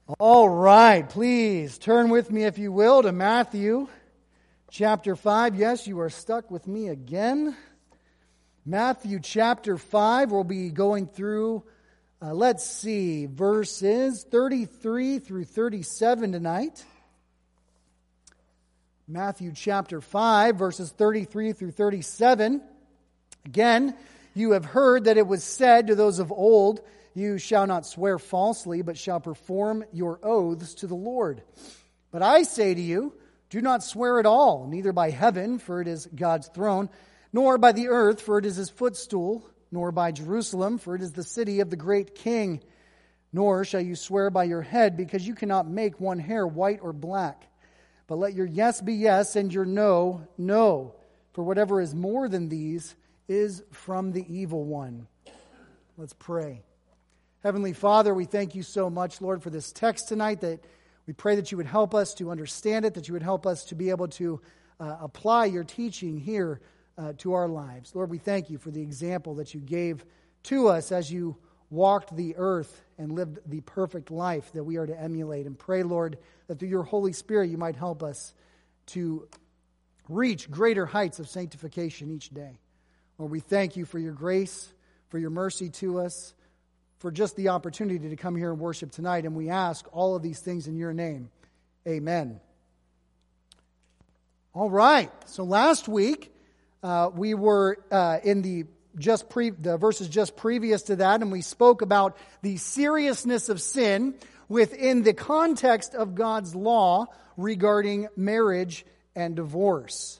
All right, please turn with me, if you will, to Matthew chapter 5. Yes, you are stuck with me again. Matthew chapter 5, we'll be going through, verses 33 through 37 tonight. Matthew chapter 5, verses 33 through 37. Again, you have heard that it was said to those of old, "You shall not swear falsely, but shall perform your oaths to the Lord." But I say to you, do not swear at all, neither by heaven, for it is God's throne, nor by the earth, for it is his footstool, nor by Jerusalem, for it is the city of the great King. Nor shall you swear by your head, because you cannot make one hair white or black. But let your yes be yes, and your no, no. For whatever is more than these is from the evil one. Let's pray. Heavenly Father, we thank you so much, Lord, for this text tonight, that we pray that you would help us to understand it, that you would help us to be able to apply your teaching here to our lives. Lord, we thank you for the example that you gave to us as you walked the earth and lived the perfect life that we are to emulate. And pray, Lord, that through your Holy Spirit you might help us to reach greater heights of sanctification each day. Lord, we thank you for your grace, for your mercy to us, for just the opportunity to come here and worship tonight. And we ask all of these things in your name. Amen. All right. So last week, we were in the verses just previous to that, and we spoke about the seriousness of sin within the context of God's law regarding marriage and divorce.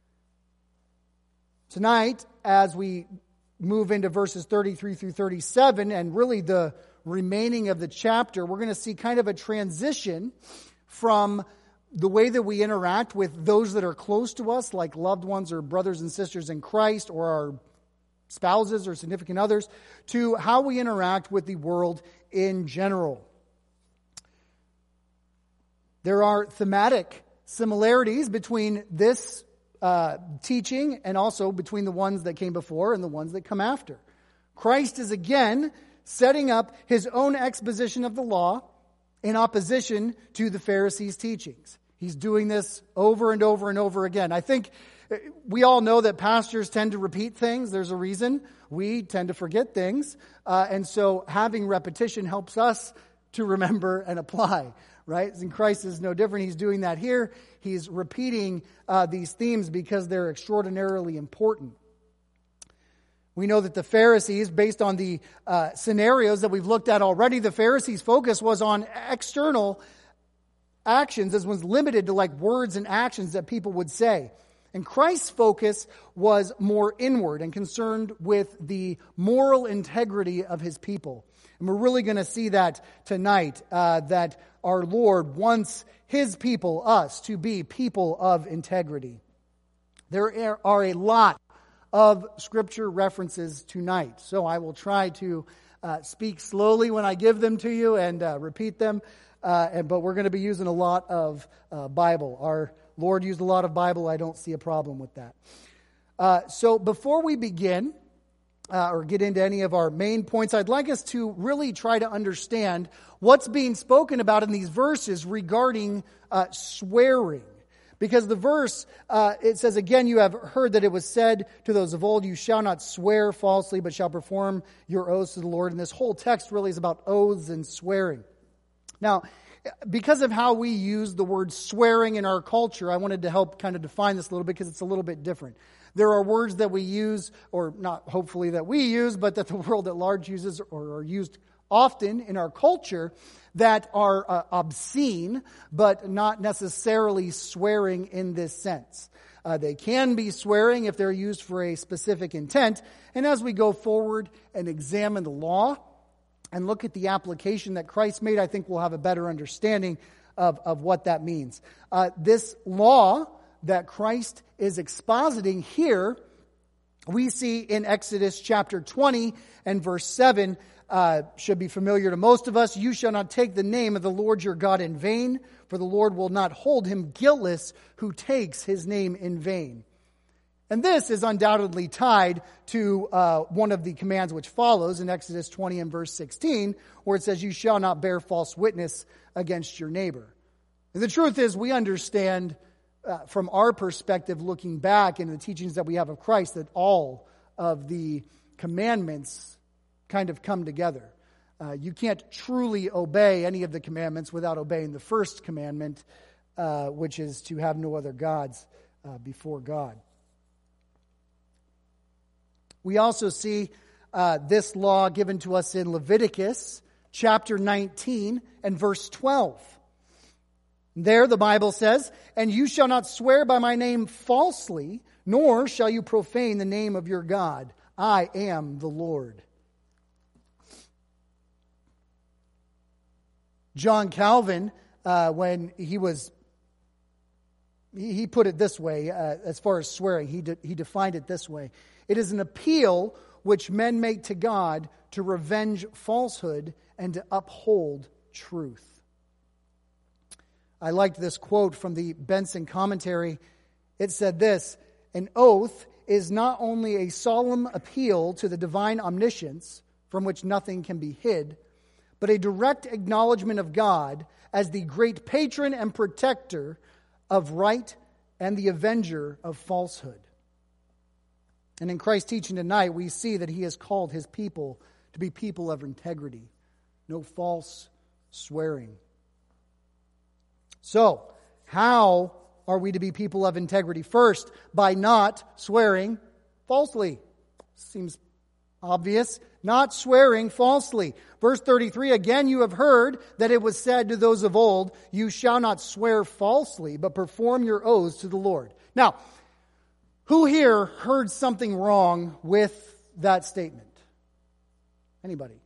Tonight, as we move into verses 33 through 37, and really the remaining of the chapter, we're going to see kind of a transition from the way that we interact with those that are close to us, like loved ones or brothers and sisters in Christ, or our spouses or significant others, to how we interact with the world in general. There are thematic similarities between this teaching and also between the ones that came before and the ones that come after. Christ is again setting up his own exposition of the law in opposition to the Pharisees' teachings. He's doing this over and over and over again. I think we all know that pastors tend to repeat things. There's a reason. We tend to forget things. And so having repetition helps us to remember and apply. Right? And Christ is no different. He's doing that here. He's repeating these themes because they're extraordinarily important. We know that the Pharisees, based on the scenarios that we've looked at already, the Pharisees' focus was on external actions. This was limited to like words and actions that people would say. And Christ's focus was more inward and concerned with the moral integrity of his people. And we're really going to see that tonight, that our Lord wants his people, us, to be people of integrity. There are a lot of scripture references tonight, so I will try to speak slowly when I give them to you and repeat them, but we're going to be using a lot of Bible. Our Lord used a lot of Bible. I don't see a problem with that. So before we begin, or get into any of our main points, I'd like us to really try to understand what's being spoken about in these verses regarding swearing. Because the verse, it says, again, you have heard that it was said to those of old, you shall not swear falsely, but shall perform your oaths to the Lord. And this whole text really is about oaths and swearing. Now, because of how we use the word swearing in our culture, I wanted to help kind of define this a little bit because it's a little bit different. There are words that we use, or not hopefully that we use, but that the world at large uses or are used often in our culture that are obscene, but not necessarily swearing in this sense. They can be swearing if they're used for a specific intent. And as we go forward and examine the law and look at the application that Christ made, I think we'll have a better understanding of what that means. This law that Christ is expositing here, we see in Exodus chapter 20 and verse 7, should be familiar to most of us. You shall not take the name of the Lord your God in vain, for the Lord will not hold him guiltless who takes his name in vain. And this is undoubtedly tied to one of the commands which follows in Exodus 20 and verse 16, where it says, "You shall not bear false witness against your neighbor." And the truth is, we understand from our perspective, looking back into the teachings that we have of Christ, that all of the commandments kind of come together. You can't truly obey any of the commandments without obeying the first commandment, which is to have no other gods before God. We also see this law given to us in Leviticus chapter 19 and verse 12. There the Bible says, "And you shall not swear by my name falsely, nor shall you profane the name of your God. I am the Lord." John Calvin, when he put it this way, as far as swearing, he defined it this way: "It is an appeal which men make to God to revenge falsehood and to uphold truth." I liked this quote from the Benson commentary. It said this: "An oath is not only a solemn appeal to the divine omniscience, from which nothing can be hid, but a direct acknowledgement of God as the great patron and protector of right and the avenger of falsehood." And in Christ's teaching tonight, we see that he has called his people to be people of integrity. No false swearing. So, how are we to be people of integrity? First, by not swearing falsely. Seems obvious. Not swearing falsely. Verse 33, "Again you have heard that it was said to those of old, 'You shall not swear falsely, but perform your oaths to the Lord.'" Now, who here heard something wrong with that statement? Anybody?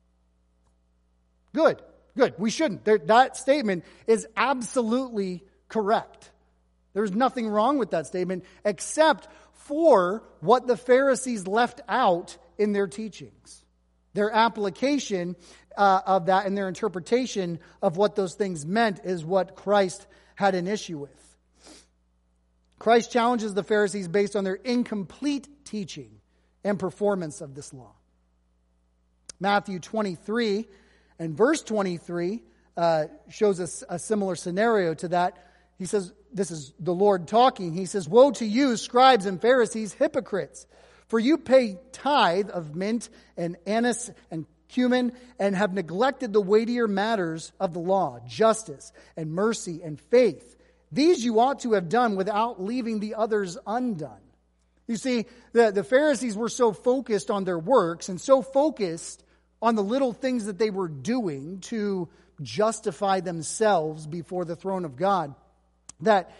Good. We shouldn't. That statement is absolutely correct. There's nothing wrong with that statement except for what the Pharisees left out in their teachings. Their application of that and their interpretation of what those things meant is what Christ had an issue with. Christ challenges the Pharisees based on their incomplete teaching and performance of this law. Matthew 23 and verse 23 shows us a similar scenario to that. He says, this is the Lord talking. He says, "Woe to you, scribes and Pharisees, hypocrites! For you pay tithe of mint and anise and cumin, and have neglected the weightier matters of the law, justice and mercy and faith. These you ought to have done without leaving the others undone." You see, the Pharisees were so focused on their works and so focused on the little things that they were doing to justify themselves before the throne of God, that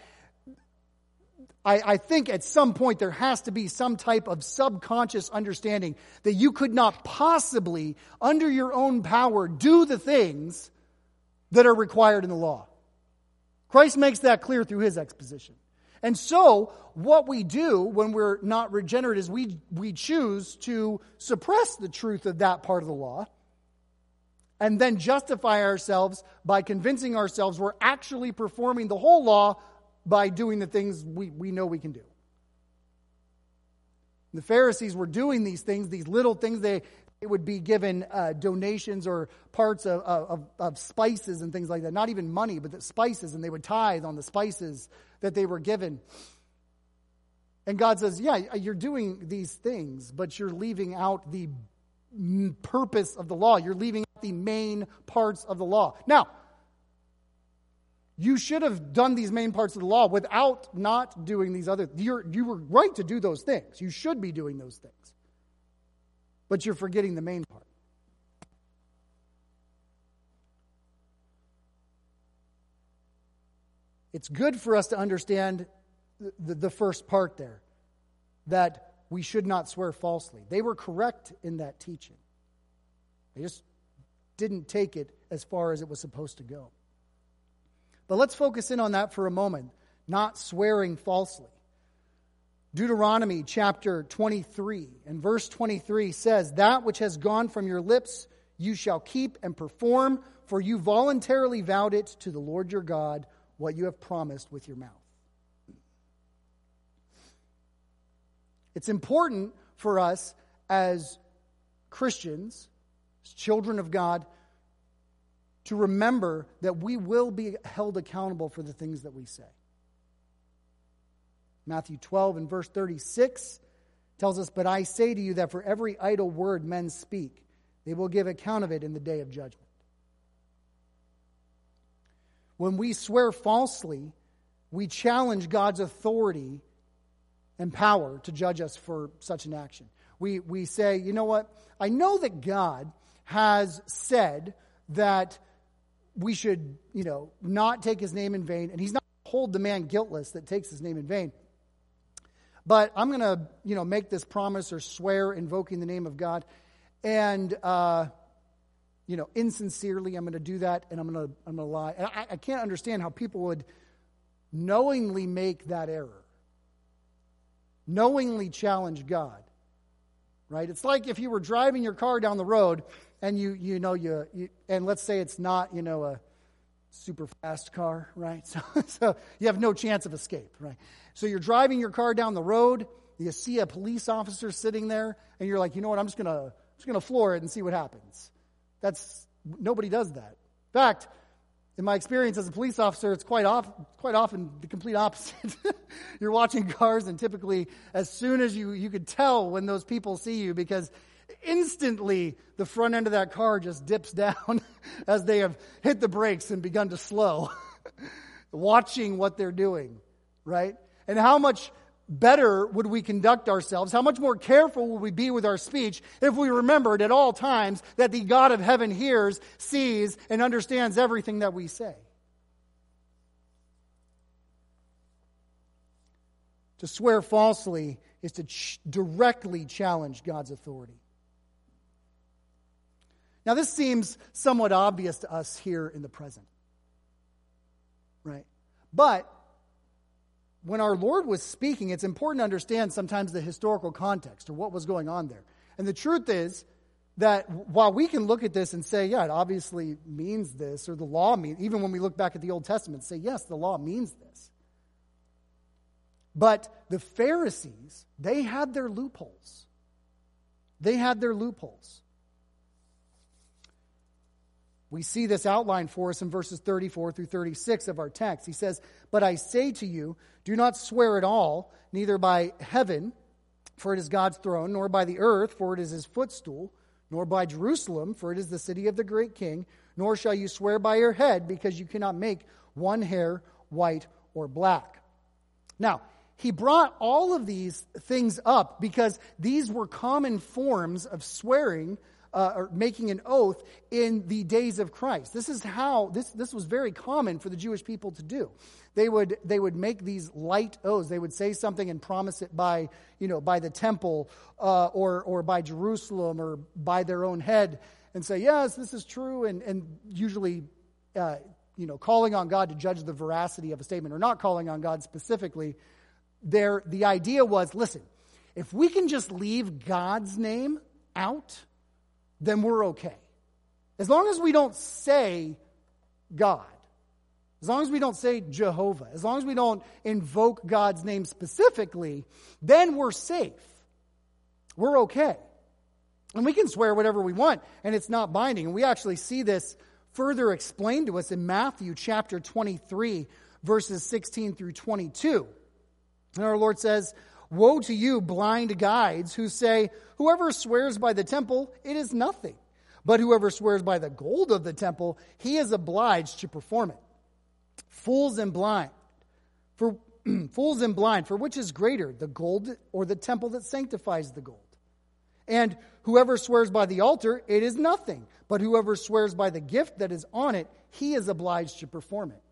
I think at some point there has to be some type of subconscious understanding that you could not possibly, under your own power, do the things that are required in the law. Christ makes that clear through his exposition. And so, what we do when we're not regenerate is we choose to suppress the truth of that part of the law and then justify ourselves by convincing ourselves we're actually performing the whole law by doing the things we know we can do. The Pharisees were doing these things, these little things. They would be given donations or parts of spices and things like that. Not even money, but the spices, and they would tithe on the spices that they were given. And God says, yeah, you're doing these things, but you're leaving out the purpose of the law. You're leaving out the main parts of the law. Now, you should have done these main parts of the law without not doing these other. You were right to do those things. You should be doing those things. But you're forgetting the main part. It's good for us to understand the first part there, that we should not swear falsely. They were correct in that teaching. They just didn't take it as far as it was supposed to go. But let's focus in on that for a moment, not swearing falsely. Deuteronomy chapter 23 and verse 23 says, "That which has gone from your lips you shall keep and perform, for you voluntarily vowed it to the Lord your God, what you have promised with your mouth." It's important for us as Christians, as children of God, to remember that we will be held accountable for the things that we say. Matthew 12 and verse 36 tells us, "But I say to you that for every idle word men speak, they will give account of it in the day of judgment." When we swear falsely, we challenge God's authority and power to judge us for such an action. We say, you know what? I know that God has said that we should, not take his name in vain, and he's not going to hold the man guiltless that takes his name in vain. But I'm going to, make this promise or swear invoking the name of God, and insincerely I'm going to do that, and I'm going to lie. And I can't understand how people would knowingly make that error, knowingly challenge God. Right? It's like if you were driving your car down the road and you and let's say it's not, a super fast car, right? So you have no chance of escape, right? So you're driving your car down the road, you see a police officer sitting there, and you're like, you know what, I'm just gonna floor it and see what happens. Nobody does that. In fact, in my experience as a police officer, it's quite often the complete opposite. You're watching cars, and typically, as soon as you could tell when those people see you, because instantly the front end of that car just dips down as they have hit the brakes and begun to slow, watching what they're doing, right? And how much better would we conduct ourselves? How much more careful would we be with our speech if we remembered at all times that the God of heaven hears, sees, and understands everything that we say? To swear falsely is to directly challenge God's authority. Now, this seems somewhat obvious to us here in the present, right? But when our Lord was speaking, it's important to understand sometimes the historical context or what was going on there. And the truth is that while we can look at this and say, yeah, it obviously means this, or the law means, even when we look back at the Old Testament, say, yes, the law means this. But the Pharisees, they had their loopholes. They had their loopholes. We see this outlined for us in verses 34 through 36 of our text. He says, "But I say to you, do not swear at all, neither by heaven, for it is God's throne, nor by the earth, for it is his footstool, nor by Jerusalem, for it is the city of the great king, nor shall you swear by your head, because you cannot make one hair white or black." Now, he brought all of these things up because these were common forms of swearing or making an oath in the days of Christ. This is how this was very common for the Jewish people to do. They would make these light oaths. They would say something and promise it by the temple or by Jerusalem or by their own head and say, yes, this is true, and usually calling on God to judge the veracity of a statement, or not calling on God specifically. The idea was, listen, if we can just leave God's name out, then we're okay. As long as we don't say God, as long as we don't say Jehovah, as long as we don't invoke God's name specifically, then we're safe. We're okay. And we can swear whatever we want, and it's not binding. And we actually see this further explained to us in Matthew chapter 23, verses 16 through 22. And our Lord says, "Woe to you, blind guides, who say, 'Whoever swears by the temple, it is nothing. But whoever swears by the gold of the temple, he is obliged to perform it.' Fools and blind, for which is greater, the gold or the temple that sanctifies the gold? And whoever swears by the altar, it is nothing. But whoever swears by the gift that is on it, he is obliged to perform it."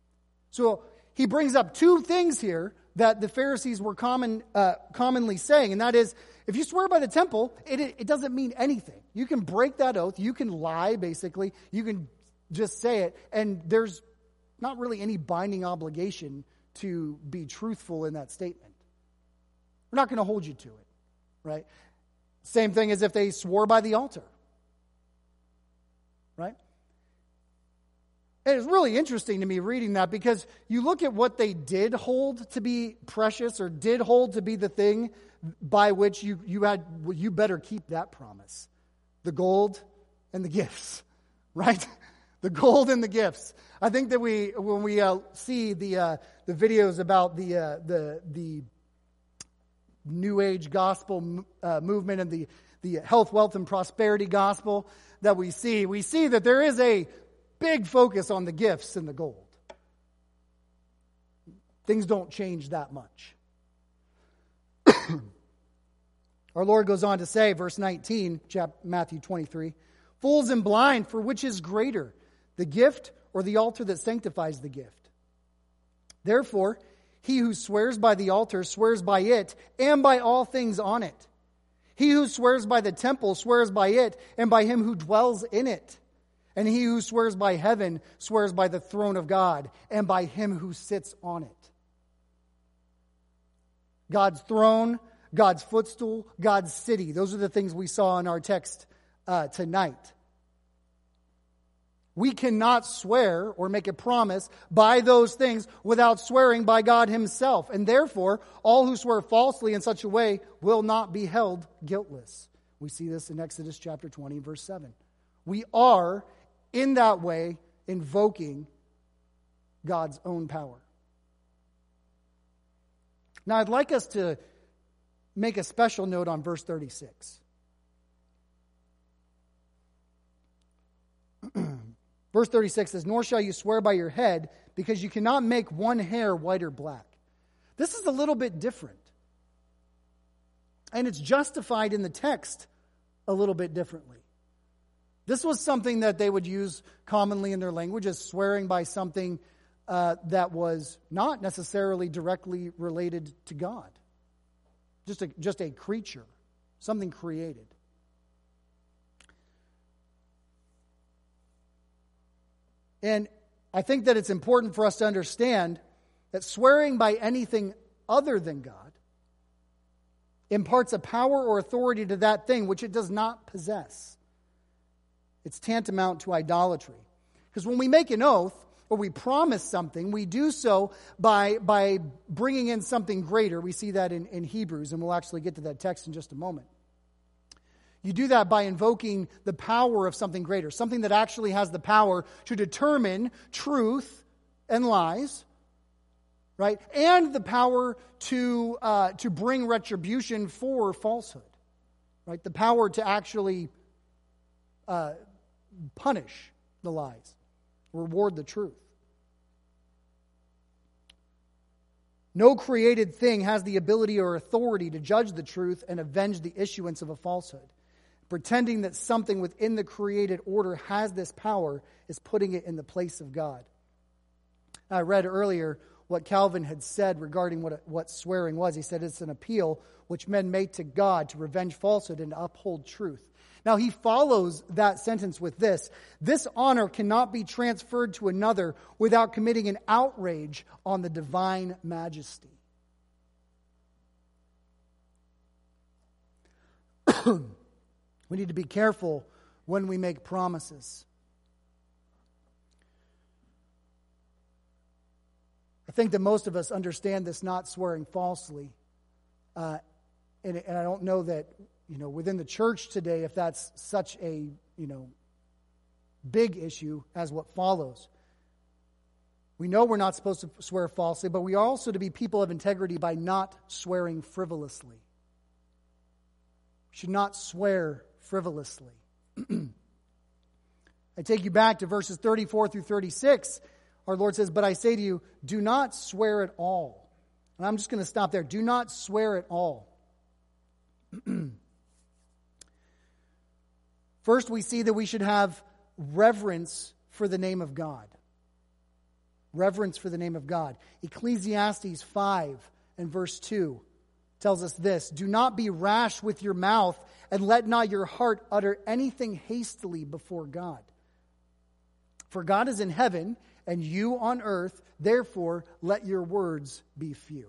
So he brings up two things here that the Pharisees were commonly saying, and that is, if you swear by the temple, it doesn't mean anything. You can break that oath, you can lie, basically, you can just say it, and there's not really any binding obligation to be truthful in that statement. We're not going to hold you to it, right? Same thing as if they swore by the altar, right? And it's really interesting to me reading that, because you look at what they did hold to be precious, or did hold to be the thing by which you better keep that promise. The gold and the gifts, right? The gold and the gifts. I think that when we see the videos about the New Age gospel movement and the health, wealth, and prosperity gospel that we see that there is a big focus on the gifts and the gold. Things don't change that much. Our Lord goes on to say, verse 19, Matthew 23, "Fools and blind, for which is greater, the gift or the altar that sanctifies the gift? Therefore, he who swears by the altar swears by it and by all things on it. He who swears by the temple swears by it and by him who dwells in it. And he who swears by heaven swears by the throne of God and by him who sits on it." God's throne, God's footstool, God's city. Those are the things we saw in our text tonight. We cannot swear or make a promise by those things without swearing by God himself. And therefore, all who swear falsely in such a way will not be held guiltless. We see this in Exodus chapter 20, verse 7. We are, in that way, invoking God's own power. Now, I'd like us to make a special note on verse 36. Verse 36 says, "Nor shall you swear by your head, because you cannot make one hair white or black." This is a little bit different. And it's justified in the text a little bit differently. This was something that they would use commonly in their language as swearing by something that was not necessarily directly related to God. Just a creature, something created. And I think that it's important for us to understand that swearing by anything other than God imparts a power or authority to that thing which it does not possess. It's tantamount to idolatry. Because when we make an oath or we promise something, we do so by bringing in something greater. We see that in Hebrews, and we'll actually get to that text in just a moment. You do that by invoking the power of something greater, something that actually has the power to determine truth and lies, right? And the power to bring retribution for falsehood, right? The power to actually punish the lies, reward the truth. No created thing has the ability or authority to judge the truth and avenge the issuance of a falsehood. Pretending that something within the created order has this power is putting it in the place of God. I read earlier what Calvin had said regarding what swearing was. He said it's an appeal which men make to God to revenge falsehood and to uphold truth. Now he follows that sentence with this: "This honor cannot be transferred to another without committing an outrage on the divine majesty." We need to be careful when we make promises. I think that most of us understand this not swearing falsely. And I don't know that, within the church today, if that's such a, big issue as what follows. We know we're not supposed to swear falsely, but we are also to be people of integrity by not swearing frivolously. We should not swear frivolously. I take you back to verses 34 through 36. Our Lord says, "But I say to you, do not swear at all." And I'm just going to stop there. Do not swear at all. First, we see that we should have reverence for the name of God. Reverence for the name of God. Ecclesiastes 5 and verse 2 tells us this: "Do not be rash with your mouth, and let not your heart utter anything hastily before God. For God is in heaven, and you on earth, therefore let your words be few."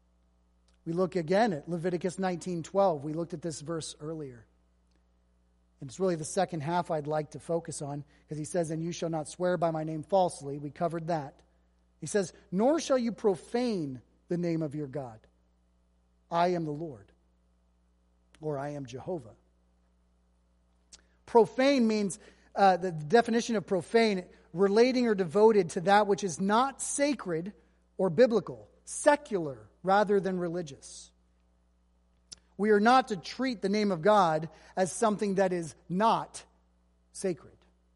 We look again at Leviticus 19:12. We looked at this verse earlier. And it's really the second half I'd like to focus on, because he says, and you shall not swear by my name falsely. We covered that. He says, nor shall you profane the name of your God. I am the Lord, or I am Jehovah. Profane means, the definition of profane, relating or devoted to that which is not sacred or biblical, secular rather than religious. We are not to treat the name of God as something that is not sacred.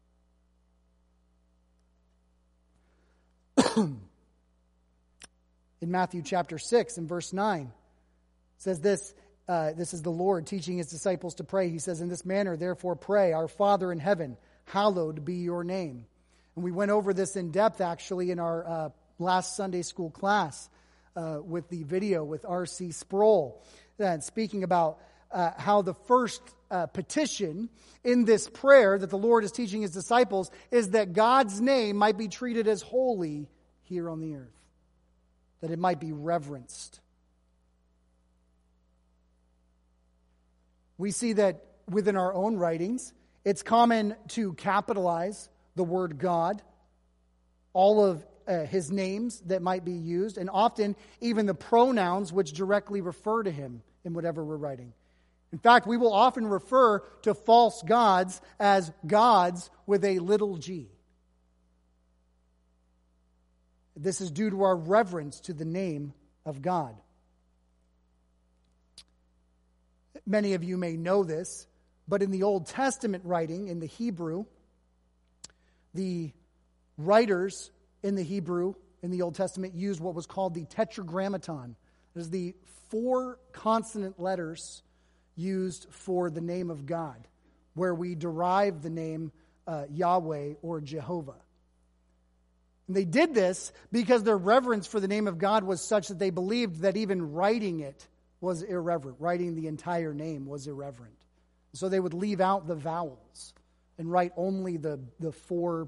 In Matthew chapter 6 and verse 9, it says this, this is the Lord teaching his disciples to pray. He says, in this manner, therefore pray, our Father in heaven, hallowed be your name. And we went over this in depth, actually, in our last Sunday school class with the video with R.C. Sproul, speaking about how the first petition in this prayer that the Lord is teaching his disciples is that God's name might be treated as holy here on the earth, that it might be reverenced. We see that within our own writings, it's common to capitalize the word God, all of his names that might be used, and often even the pronouns which directly refer to him in whatever we're writing. In fact, we will often refer to false gods as gods with a little g. This is due to our reverence to the name of God. Many of you may know this, but in the Old Testament writing, in the Hebrew, the writers in the Hebrew, in the Old Testament, used what was called the Tetragrammaton. It is the 4 consonant letters used for the name of God, where we derive the name Yahweh or Jehovah. And they did this because their reverence for the name of God was such that they believed that even writing it was irreverent. Writing the entire name was irreverent. So they would leave out the vowels and write only those 4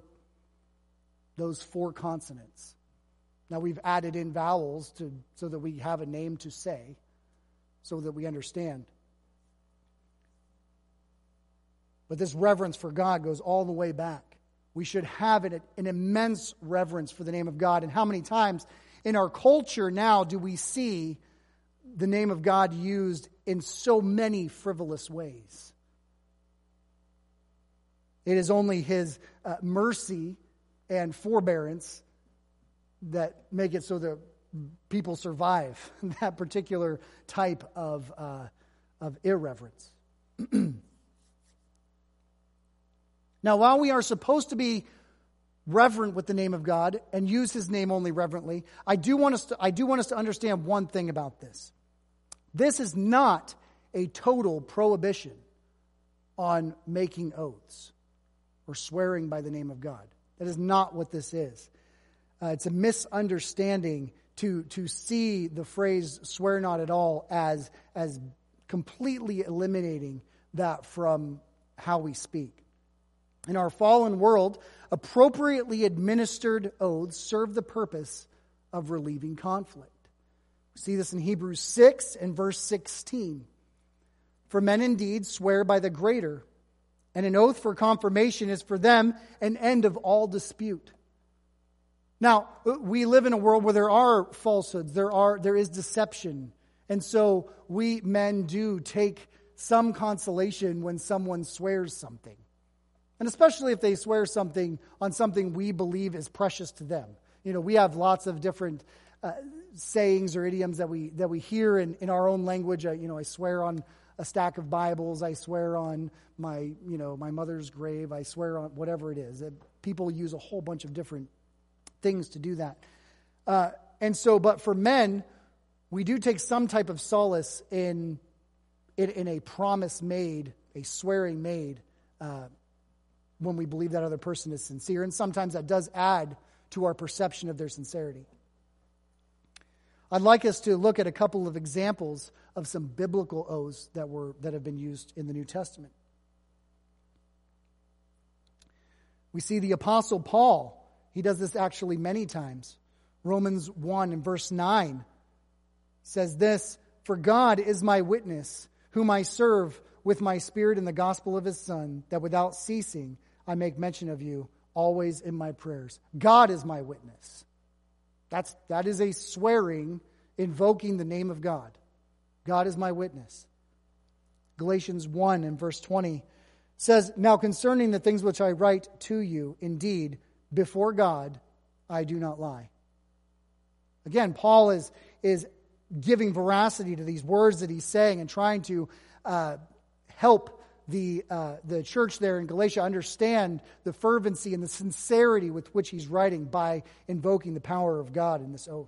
consonants. Now we've added in vowels so that we have a name to say, so that we understand. But this reverence for God goes all the way back. We should have an immense reverence for the name of God. And how many times in our culture now do we see the name of God used in so many frivolous ways? It is only his mercy and forbearance that make it so that people survive that particular type of irreverence. Now, while we are supposed to be reverent with the name of God and use his name only reverently, I do want us to understand one thing about this. This is not a total prohibition on making oaths or swearing by the name of God. That is not what this is. It's a misunderstanding to see the phrase "swear not at all" as completely eliminating that from how we speak. In our fallen world, appropriately administered oaths serve the purpose of relieving conflict. We see this in Hebrews 6 and verse 16. For men indeed swear by the greater, and an oath for confirmation is for them an end of all dispute. Now, we live in a world where there are falsehoods, there is deception, and so we men do take some consolation when someone swears something. And especially if they swear something on something we believe is precious to them. You know, we have lots of different sayings or idioms that we hear in our own language. I swear on a stack of Bibles. I swear on my mother's grave. I swear on whatever it is. People use a whole bunch of different things to do that. But for men, we do take some type of solace in a promise made, a swearing made, when we believe that other person is sincere. And sometimes that does add to our perception of their sincerity. I'd like us to look at a couple of examples of some biblical oaths that have been used in the New Testament. We see the Apostle Paul. He does this actually many times. Romans 1 and verse 9 says this, "For God is my witness, whom I serve with my spirit in the gospel of his Son, that without ceasing I make mention of you always in my prayers. God is my witness. That is a swearing, invoking the name of God. God is my witness. Galatians 1 and verse 20 says, now concerning the things which I write to you, indeed, before God, I do not lie. Again, Paul is giving veracity to these words that he's saying and trying to help the church there in Galatia understand the fervency and the sincerity with which he's writing by invoking the power of God in this oath.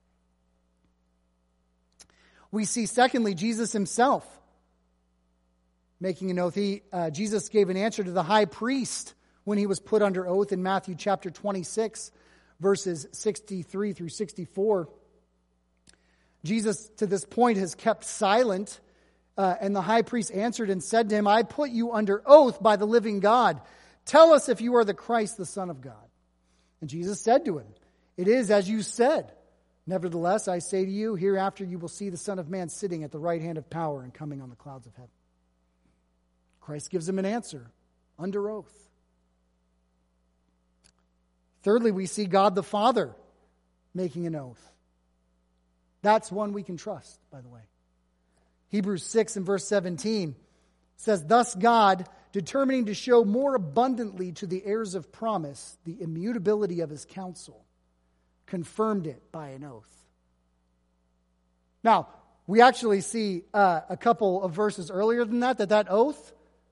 We see, secondly, Jesus himself making an oath. Jesus gave an answer to the high priest when he was put under oath in Matthew chapter 26, verses 63 through 64. Jesus, to this point, has kept silent, and the high priest answered and said to him, I put you under oath by the living God. Tell us if you are the Christ, the Son of God. And Jesus said to him, it is as you said. Nevertheless, I say to you, hereafter you will see the Son of Man sitting at the right hand of power and coming on the clouds of heaven. Christ gives him an answer under oath. Thirdly, we see God the Father making an oath. That's one we can trust, by the way. Hebrews 6 and verse 17 says, thus God, determining to show more abundantly to the heirs of promise the immutability of his counsel, confirmed it by an oath. Now, we actually see a couple of verses earlier than that oath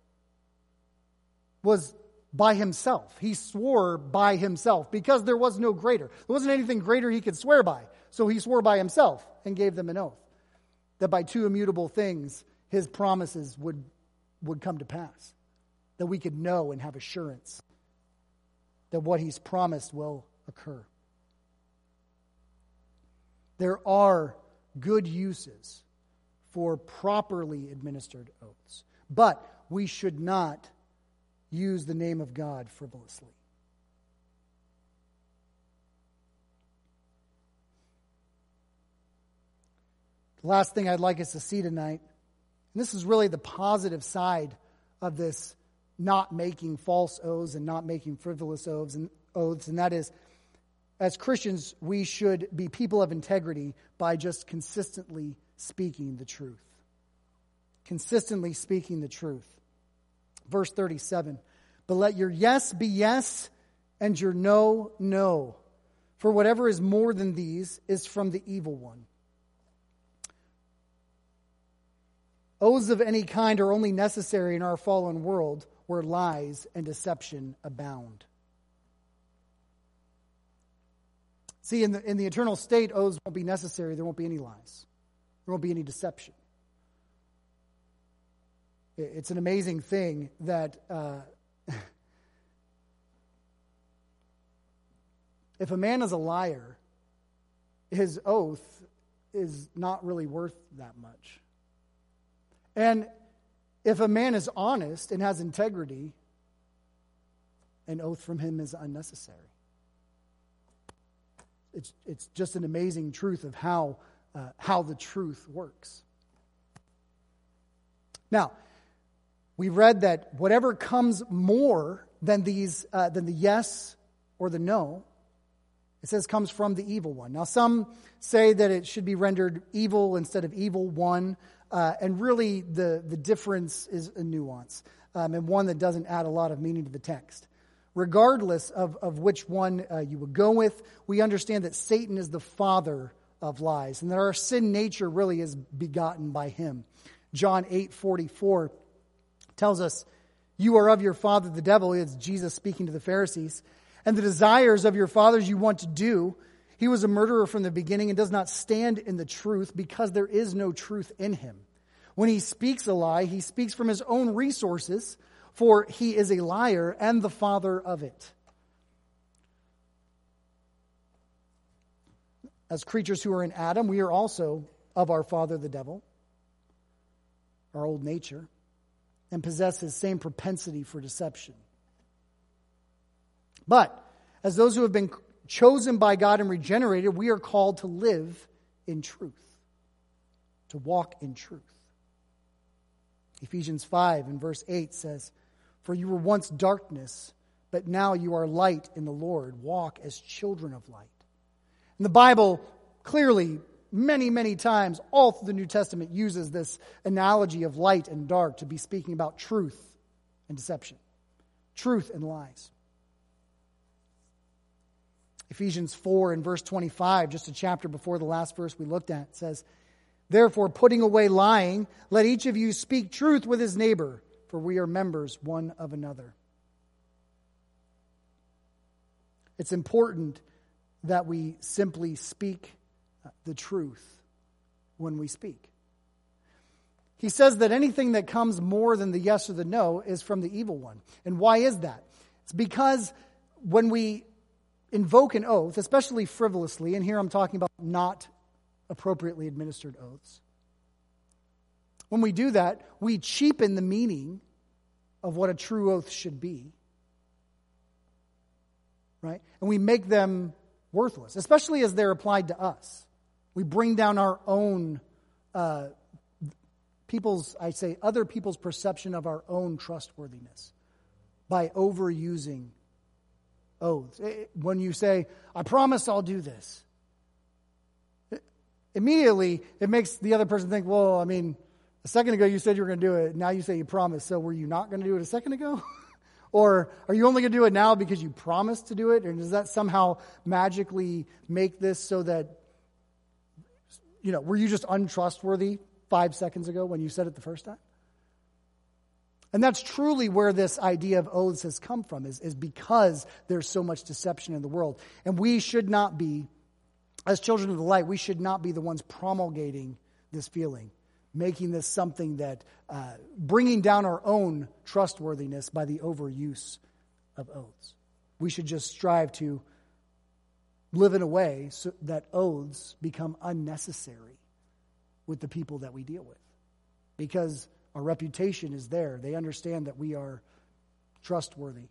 was by himself. He swore by himself because there was no greater. There wasn't anything greater he could swear by. So he swore by himself and gave them an oath that by two immutable things his promises would come to pass. That we could know and have assurance that what he's promised will occur. There are good uses for properly administered oaths, but we should not use the name of God frivolously. The last thing I'd like us to see tonight, and this is really the positive side of this not making false oaths and not making frivolous oaths, and that is, as Christians, we should be people of integrity by just consistently speaking the truth. Consistently speaking the truth. Verse 37, but let your yes be yes and your no, no. For whatever is more than these is from the evil one. Oaths of any kind are only necessary in our fallen world where lies and deception abound. See, in the eternal state, oaths won't be necessary. There won't be any lies. There won't be any deception. It's an amazing thing that if a man is a liar, his oath is not really worth that much. And if a man is honest and has integrity, an oath from him is unnecessary. It's just an amazing truth of how the truth works. Now, we read that whatever comes more than these, than the yes or the no, it says comes from the evil one. Now, some say that it should be rendered evil instead of evil one, and really the difference is a nuance, and one that doesn't add a lot of meaning to the text. Regardless of which one you would go with, we understand that Satan is the father of lies, and that our sin nature really is begotten by him. John 8:44 tells us, you are of your father the devil. It's Jesus speaking to the Pharisees. And the desires of your fathers you want to do. He was a murderer from the beginning and does not stand in the truth because there is no truth in him. When he speaks a lie, he speaks from his own resources, for he is a liar and the father of it. As creatures who are in Adam, we are also of our father the devil, our old nature, and possess his same propensity for deception. But as those who have been chosen by God and regenerated, we are called to live in truth, to walk in truth. Ephesians 5 and verse 8 says, "For you were once darkness, but now you are light in the Lord. Walk as children of light." And the Bible clearly, many, many times, all through the New Testament, uses this analogy of light and dark to be speaking about truth and deception, truth and lies. Ephesians 4 and verse 25, just a chapter before the last verse we looked at, says, "Therefore, putting away lying, let each of you speak truth with his neighbor, for we are members one of another." It's important that we simply speak the truth when we speak. He says that anything that comes more than the yes or the no is from the evil one. And why is that? It's because when we invoke an oath, especially frivolously, and here I'm talking about not appropriately administered oaths, when we do that, we cheapen the meaning of what a true oath should be. Right? And we make them worthless, especially as they're applied to us. We bring down our own other people's perception of our own trustworthiness by overusing oaths. When you say, "I promise I'll do this," immediately it makes the other person think, well, I mean, a second ago you said you were going to do it. Now you say you promised. So were you not going to do it a second ago? Or are you only going to do it now because you promised to do it? And does that somehow magically make this so that, were you just untrustworthy 5 seconds ago when you said it the first time? And that's truly where this idea of oaths has come from, is because there's so much deception in the world. And we should not be, as children of the light, we should not be the ones promulgating this feeling, making this something that, bringing down our own trustworthiness by the overuse of oaths. We should just strive to live in a way so that oaths become unnecessary with the people that we deal with. Because our reputation is there. They understand that we are trustworthy.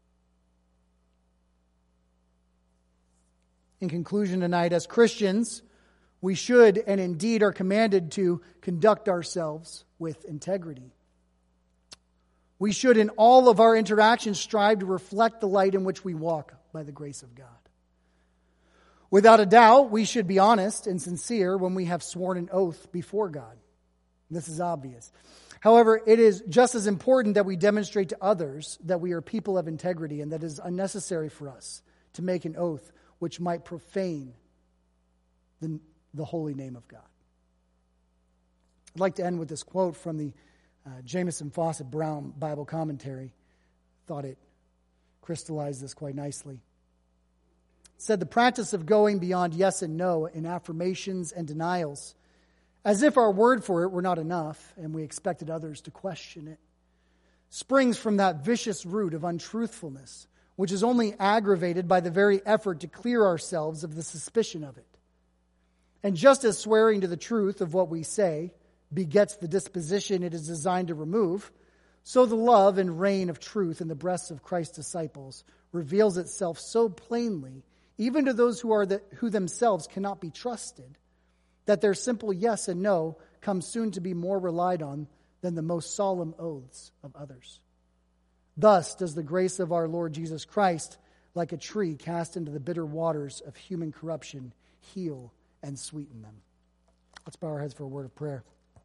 In conclusion tonight, as Christians, we should and indeed are commanded to conduct ourselves with integrity. We should in all of our interactions strive to reflect the light in which we walk by the grace of God. Without a doubt, we should be honest and sincere when we have sworn an oath before God. This is obvious. However, it is just as important that we demonstrate to others that we are people of integrity and that it is unnecessary for us to make an oath which might profane the holy name of God. I'd like to end with this quote from the Jamieson Fausset Brown Bible Commentary. Thought it crystallized this quite nicely. It said, "The practice of going beyond yes and no in affirmations and denials, as if our word for it were not enough and we expected others to question it, springs from that vicious root of untruthfulness, which is only aggravated by the very effort to clear ourselves of the suspicion of it. And just as swearing to the truth of what we say begets the disposition it is designed to remove, so the love and reign of truth in the breasts of Christ's disciples reveals itself so plainly, even to those who themselves cannot be trusted, that their simple yes and no comes soon to be more relied on than the most solemn oaths of others. Thus does the grace of our Lord Jesus Christ, like a tree cast into the bitter waters of human corruption, heal and sweeten them." Let's bow our heads for a word of prayer.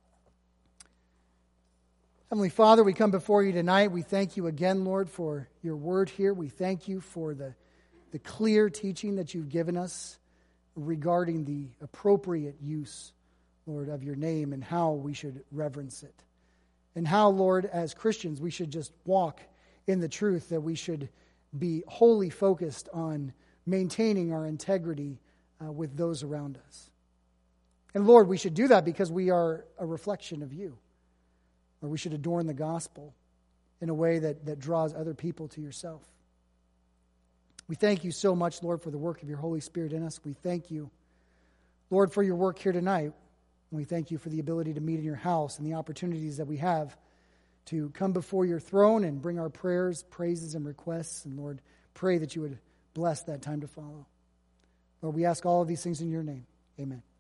Heavenly Father, we come before you tonight. We thank you again, Lord, for your word here. We thank you for the clear teaching that you've given us regarding the appropriate use, Lord, of your name and how we should reverence it. And how, Lord, as Christians, we should just walk in the truth, that we should be wholly focused on maintaining our integrity with those around us. And Lord, we should do that because we are a reflection of you. Or we should adorn the gospel in a way that draws other people to yourself. We thank you so much, Lord, for the work of your Holy Spirit in us. We thank you, Lord, for your work here tonight. And we thank you for the ability to meet in your house and the opportunities that we have to come before your throne and bring our prayers, praises, and requests. And Lord, pray that you would bless that time to follow. Lord, we ask all of these things in your name. Amen.